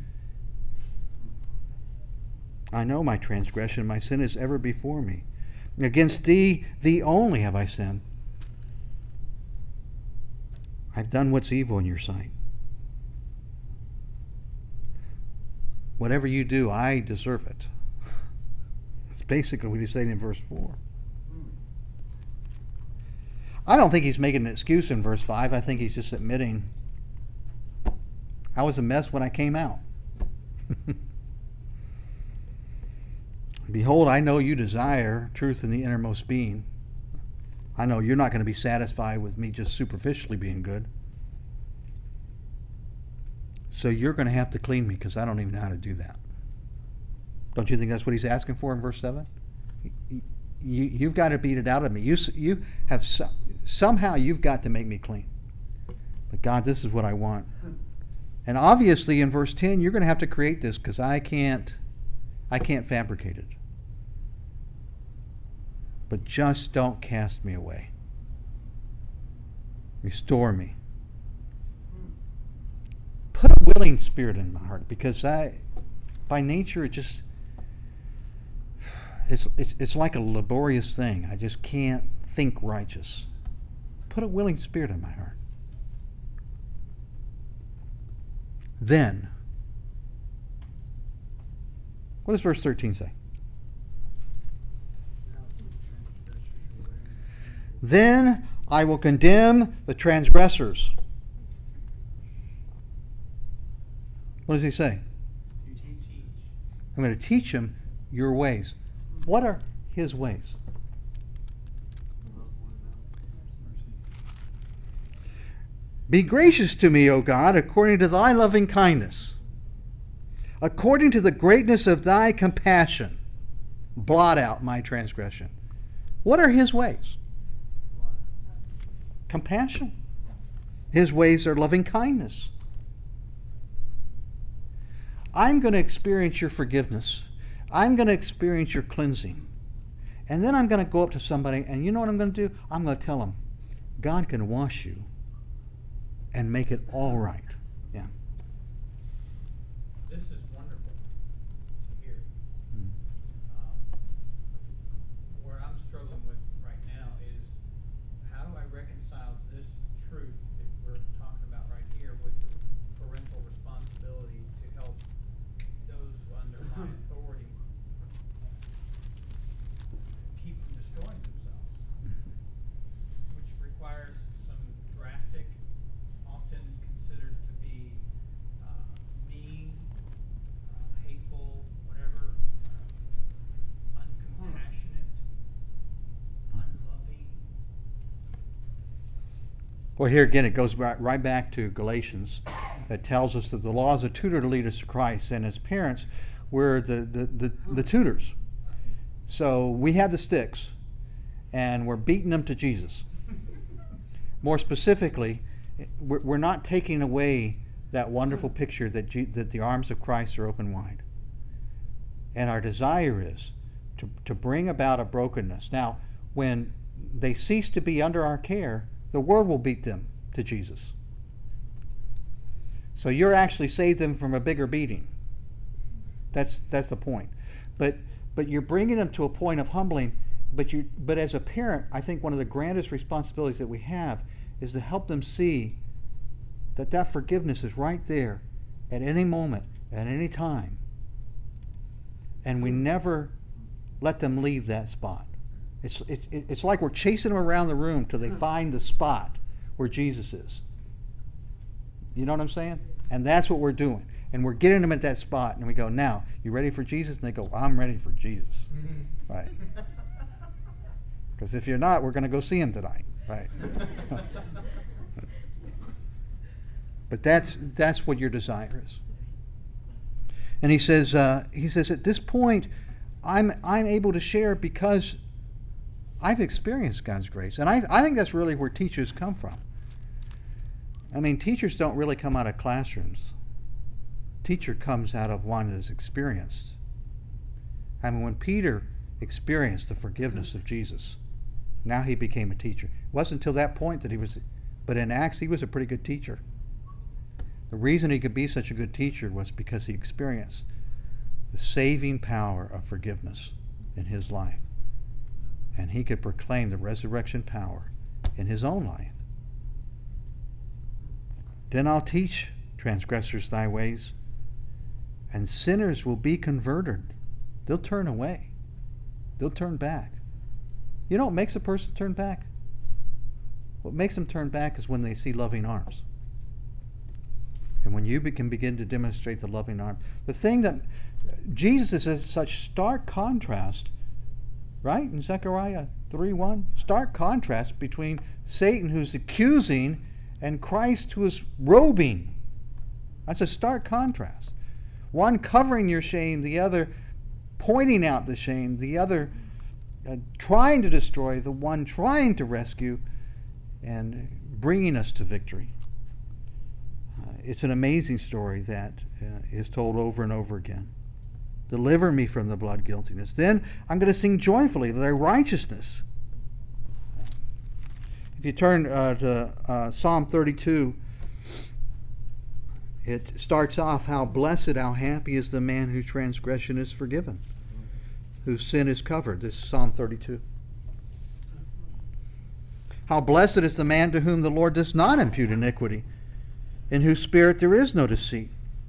I know my transgression, my sin is ever before me. Against thee only have I sinned. I've done what's evil in your sight. Whatever you do, I deserve it. That's basically what he's saying in verse 4. I don't think he's making an excuse in verse 5. I think he's just admitting, I was a mess when I came out. Behold, I know you desire truth in the innermost being. I know you're not going to be satisfied with me just superficially being good. So you're going to have to clean me because I don't even know how to do that. Don't you think that's what he's asking for in verse 7? You've got to beat it out of me. You have somehow you've got to make me clean. But God, this is what I want. And obviously in verse 10, you're going to have to create this because I can't fabricate it. But just don't cast me away. Restore me. Put a willing spirit in my heart because by nature, it's like a laborious thing. I just can't think righteous. Put a willing spirit in my heart. Then, what does verse 13 say? Then I will condemn the transgressors. What does he say? You teach each. I'm going to teach him your ways. What are his ways? Be gracious to me, O God, according to thy loving kindness. According to the greatness of thy compassion, blot out my transgression. What are his ways? Compassion. His ways are loving kindness. I'm going to experience your forgiveness. I'm going to experience your cleansing. And then I'm going to go up to somebody, and you know what I'm going to do? I'm going to tell them, God can wash you and make it all right. Yeah. This is wonderful to hear. Where I'm struggling with right now is how do I reconcile this truth that we're talking about right here with the parental responsibility to help those under my authority keep from destroying themselves, which requires some drastic, often considered to be mean, hateful, whatever, uncompassionate, unloving. Well, here again, it goes right back to Galatians that tells us that the law is a tutor to lead us to Christ, and as parents, we're the tutors. So we have the sticks, and we're beating them to Jesus. More specifically, we're not taking away that wonderful picture that the arms of Christ are open wide. And our desire is to bring about a brokenness. Now, when they cease to be under our care, the world will beat them to Jesus. So you're actually saved them from a bigger beating. That's the point. But you're bringing them to a point of humbling. But as a parent, I think one of the grandest responsibilities that we have is to help them see that forgiveness is right there at any moment, at any time. And we never let them leave that spot. It's like we're chasing them around the room till they find the spot where Jesus is. You know what I'm saying? And that's what we're doing. And we're getting them at that spot. And we go, now, you ready for Jesus? And they go, I'm ready for Jesus. Right. Because if you're not, we're going to go see him tonight. Right. But that's what your desire is. And he says at this point, I'm able to share because I've experienced God's grace. And I think that's really where teachers come from. I mean, teachers don't really come out of classrooms. Teacher comes out of one that is experienced. I mean, when Peter experienced the forgiveness of Jesus, now he became a teacher. It wasn't until that point that he was, but in Acts he was a pretty good teacher. The reason he could be such a good teacher was because he experienced the saving power of forgiveness in his life. And he could proclaim the resurrection power in his own life. Then I'll teach transgressors thy ways, and sinners will be converted. They'll turn away. They'll turn back. You know what makes a person turn back? What makes them turn back is when they see loving arms. And when you can begin to demonstrate the loving arms. The thing that Jesus is such stark contrast, right? In Zechariah 3:1, stark contrast between Satan, who's accusing, and Christ, who is robing. That's a stark contrast. One covering your shame, the other pointing out the shame, the other trying to destroy, the one trying to rescue and bringing us to victory. It's an amazing story that is told over and over again. Deliver me from the blood guiltiness. Then I'm going to sing joyfully thy righteousness. If you turn to Psalm 32, it starts off, how blessed, how happy is the man whose transgression is forgiven, whose sin is covered. This is Psalm 32. How blessed is the man to whom the Lord does not impute iniquity, in whose spirit there is no deceit.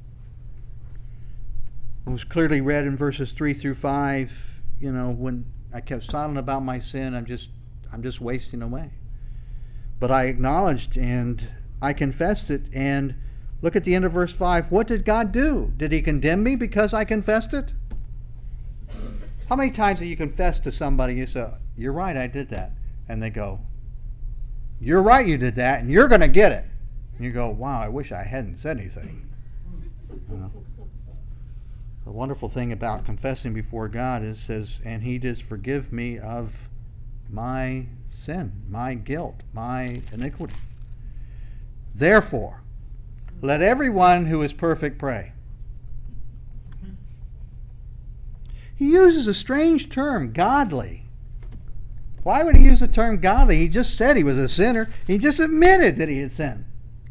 It was clearly read in verses 3 through 5, when I kept silent about my sin, I'm just wasting away. But I acknowledged and I confessed it. And look at the end of verse 5. What did God do? Did he condemn me because I confessed it? How many times have you confessed to somebody, you say, you're right, I did that. And they go, you're right, you did that, and you're going to get it. And you go, wow, I wish I hadn't said anything. The wonderful thing about confessing before God is, says, and he does forgive me of my sin, my guilt, my iniquity. Therefore, let everyone who is perfect pray. He uses a strange term, godly. Why would he use the term godly? He just said he was a sinner. He just admitted that he had sinned.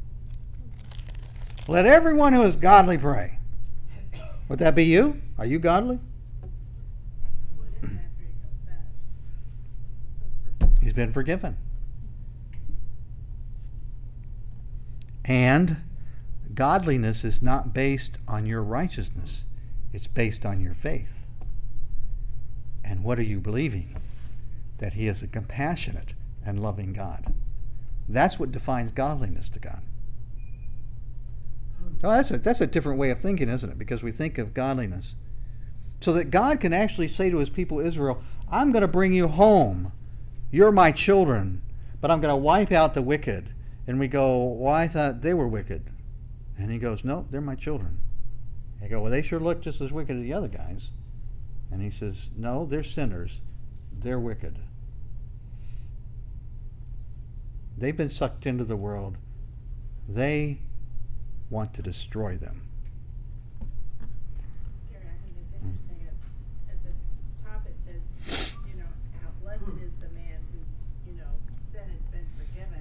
Let everyone who is godly pray. Would that be you? Are you godly? He's been forgiven. And godliness is not based on your righteousness. It's based on your faith. And what are you believing? That he is a compassionate and loving God. That's what defines godliness to God. Oh, that's a different way of thinking, isn't it? Because we think of godliness. So that God can actually say to his people Israel, I'm going to bring you home. You're my children, but I'm going to wipe out the wicked. And we go, well, I thought they were wicked. And he goes, no, they're my children. I go, well, they sure look just as wicked as the other guys. And he says, no, they're sinners. They're wicked. They've been sucked into the world. They want to destroy them. Gary, I think it's interesting. At the top it says, how blessed is the man whose, sin has been forgiven.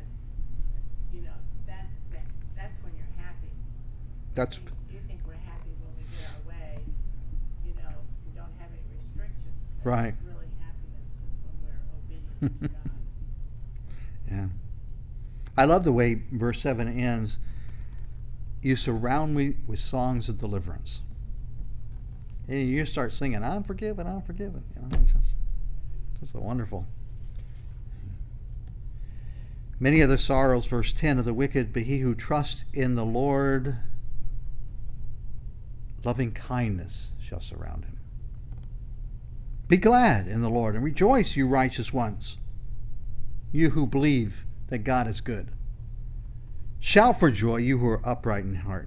That's when you're happy. That's You think we're happy when we get our way. We don't have any restrictions. Right. Really, happiness is when we're obedient to God. Yeah. I love the way verse 7 ends. You surround me with songs of deliverance. And you start singing, I'm forgiven, I'm forgiven. It's just a wonderful. Many of the sorrows, verse 10, of the wicked, but he who trusts in the Lord, loving kindness shall surround him. Be glad in the Lord and rejoice, you righteous ones. you who believe that God is good. Shout for joy, you who are upright in heart.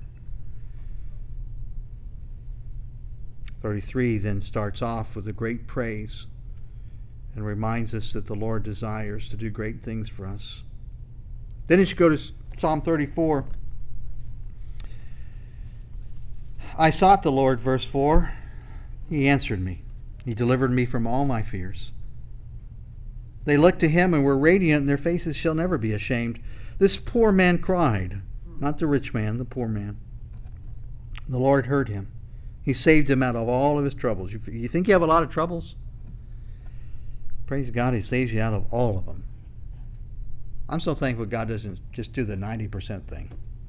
33 then starts off with a great praise and reminds us that the Lord desires to do great things for us. Then as you go to Psalm 34, I sought the Lord, verse 4. He answered me. He delivered me from all my fears. They looked to him and were radiant, and their faces shall never be ashamed. This poor man cried, not the rich man, the poor man. The Lord heard him. He saved him out of all of his troubles. You think you have a lot of troubles? Praise God, he saves you out of all of them. I'm so thankful God doesn't just do the 90% thing.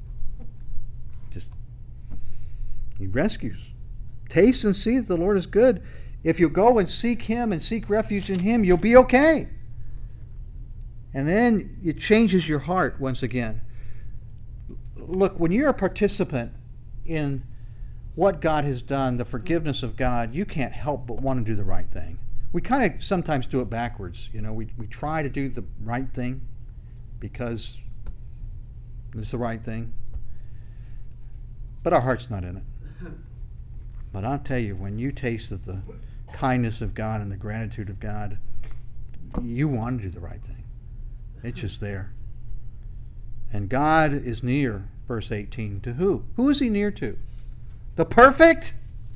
He rescues. Taste and see that the Lord is good. If you go and seek him and seek refuge in him, you'll be okay. And then it changes your heart once again. Look, when you're a participant in what God has done, the forgiveness of God, you can't help but want to do the right thing. We kind of sometimes do it backwards. We try to do the right thing because it's the right thing. But our heart's not in it. But I'll tell you, when you taste of the kindness of God and the gratitude of God, you want to do the right thing. It's just there. And God is near, verse 18, to who? Who is he near to? The perfect?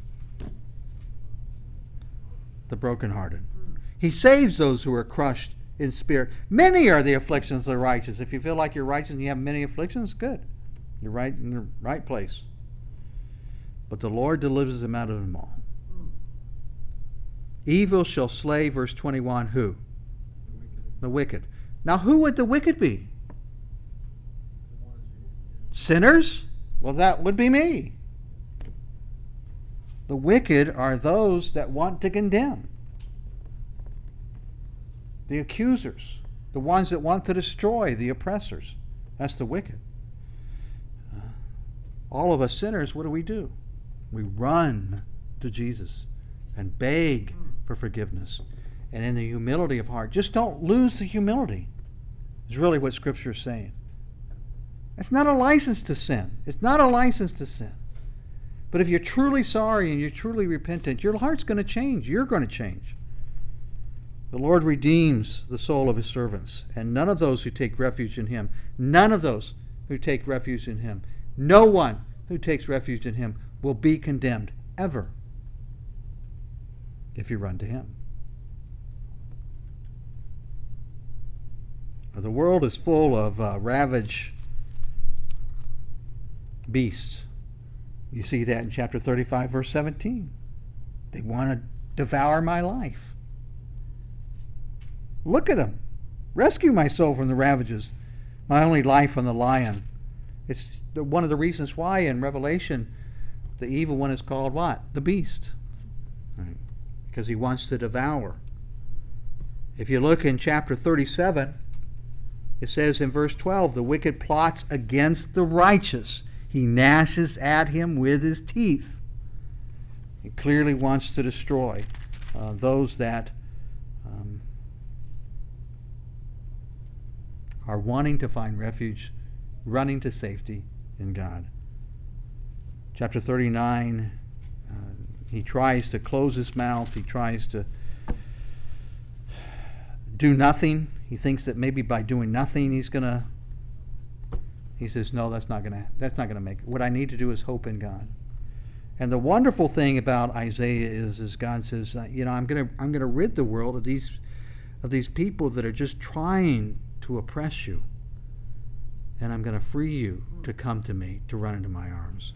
The brokenhearted. He saves those who are crushed in spirit. Many are the afflictions of the righteous. If you feel like you're righteous and you have many afflictions, good. You're right in the right place. But the Lord delivers them out of them all. Evil shall slay, verse 21, who? The wicked. Now who would the wicked be? Sinners? Well, that would be me. The wicked are those that want to condemn. The accusers. The ones that want to destroy, the oppressors. That's the wicked. All of us sinners, what do? We run to Jesus and beg for forgiveness. And in the humility of heart, just don't lose the humility, is really what Scripture is saying. It's not a license to sin. It's not a license to sin. But if you're truly sorry and you're truly repentant, your heart's going to change. You're going to change. The Lord redeems the soul of his servants, and none of those who take refuge in him, none of those who take refuge in him, no one who takes refuge in him will be condemned, ever, if you run to him. The world is full of ravaged beasts. You see that in chapter 35, verse 17. They want to devour my life. Look at them. Rescue my soul from the ravages, my only life from the lion. It's one of the reasons why in Revelation the evil one is called what? The beast. Right. Because he wants to devour. If you look in chapter 37, it says in verse 12, the wicked plots against the righteous. He gnashes at him with his teeth. He clearly wants to destroy those that are wanting to find refuge, running to safety in God. Chapter 39, he tries to close his mouth. He tries to do nothing. He thinks that maybe by doing nothing he says, no, that's not gonna make it. What I need to do is hope in God. And the wonderful thing about Isaiah is God says, I'm gonna rid the world of these people that are just trying to oppress you, and I'm gonna free you to come to me, to run into my arms.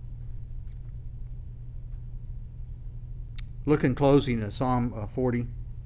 Look in closing at Psalm 40.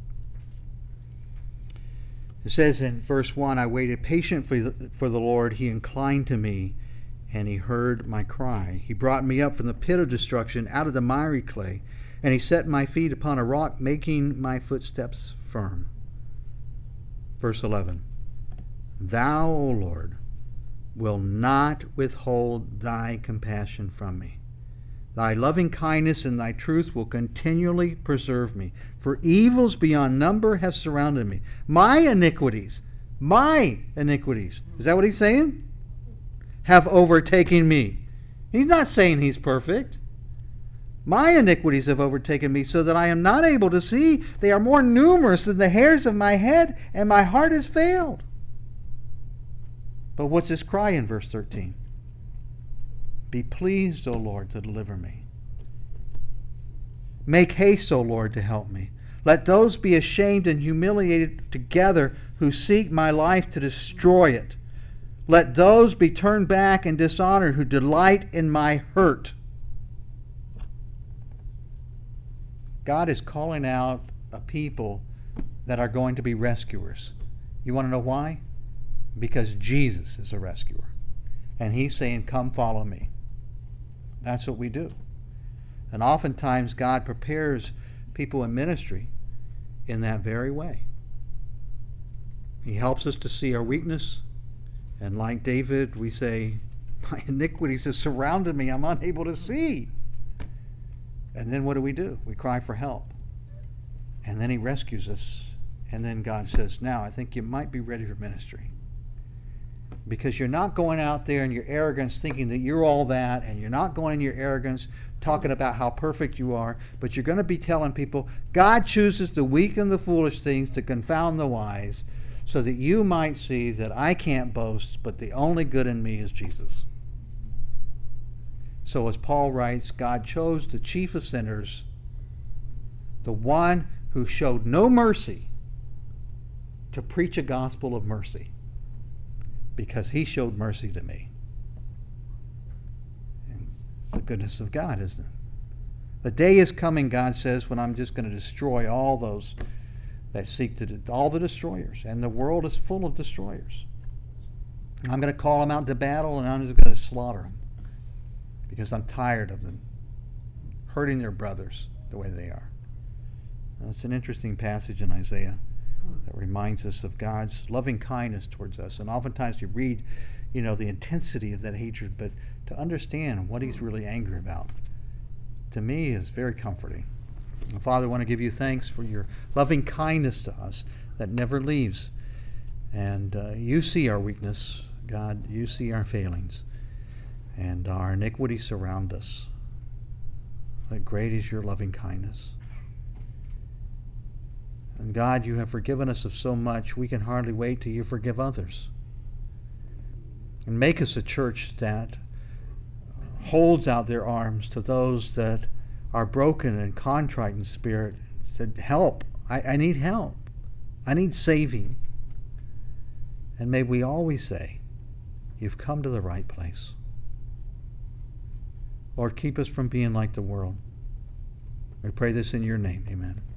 It says in verse 1, I waited patient for the Lord. He inclined to me, and he heard my cry. He brought me up from the pit of destruction, out of the miry clay, and he set my feet upon a rock, making my footsteps firm. Verse 11, Thou, O Lord, will not withhold thy compassion from me. Thy loving kindness and thy truth will continually preserve me. For evils beyond number have surrounded me. My iniquities My iniquities. Is that what he's saying? Have overtaken me. He's not saying he's perfect. My iniquities have overtaken me so that I am not able to see. They are more numerous than the hairs of my head, and my heart has failed. But what's his cry in verse 13? Be pleased, O Lord, to deliver me. Make haste, O Lord, to help me. Let those be ashamed and humiliated together who seek my life to destroy it. Let those be turned back and dishonored who delight in my hurt. God is calling out a people that are going to be rescuers. You want to know why? Because Jesus is a rescuer. And he's saying, come follow me. That's what we do. And oftentimes God prepares people in ministry in that very way. He helps us to see our weakness. And like David, we say, my iniquities have surrounded me. I'm unable to see. And then what do? We cry for help. And then he rescues us. And then God says, now I think you might be ready for ministry. Because you're not going out there in your arrogance thinking that you're all that, and you're not going in your arrogance talking about how perfect you are, but you're going to be telling people, God chooses the weak and the foolish things to confound the wise, so that you might see that I can't boast, but the only good in me is Jesus. So as Paul writes, God chose the chief of sinners, the one who showed no mercy, to preach a gospel of mercy, because he showed mercy to me. And it's the goodness of God, isn't it? The day is coming, God says, when I'm just going to destroy all those that seek to all the destroyers. And the world is full of destroyers. I'm going to call them out to battle, and I'm just going to slaughter them. Because I'm tired of them hurting their brothers the way they are. Now, it's an interesting passage in Isaiah that reminds us of God's loving kindness towards us. And oftentimes you read, the intensity of that hatred, but to understand what he's really angry about, to me, is very comforting. And Father, I want to give you thanks for your loving kindness to us that never leaves. And you see our weakness, God. You see our failings. And our iniquities surround us. But great is your loving kindness. And God, you have forgiven us of so much, we can hardly wait till you forgive others. And make us a church that holds out their arms to those that are broken and contrite in spirit. Said, help. I need help. I need saving. And may we always say, you've come to the right place. Lord, keep us from being like the world. We pray this in your name. Amen.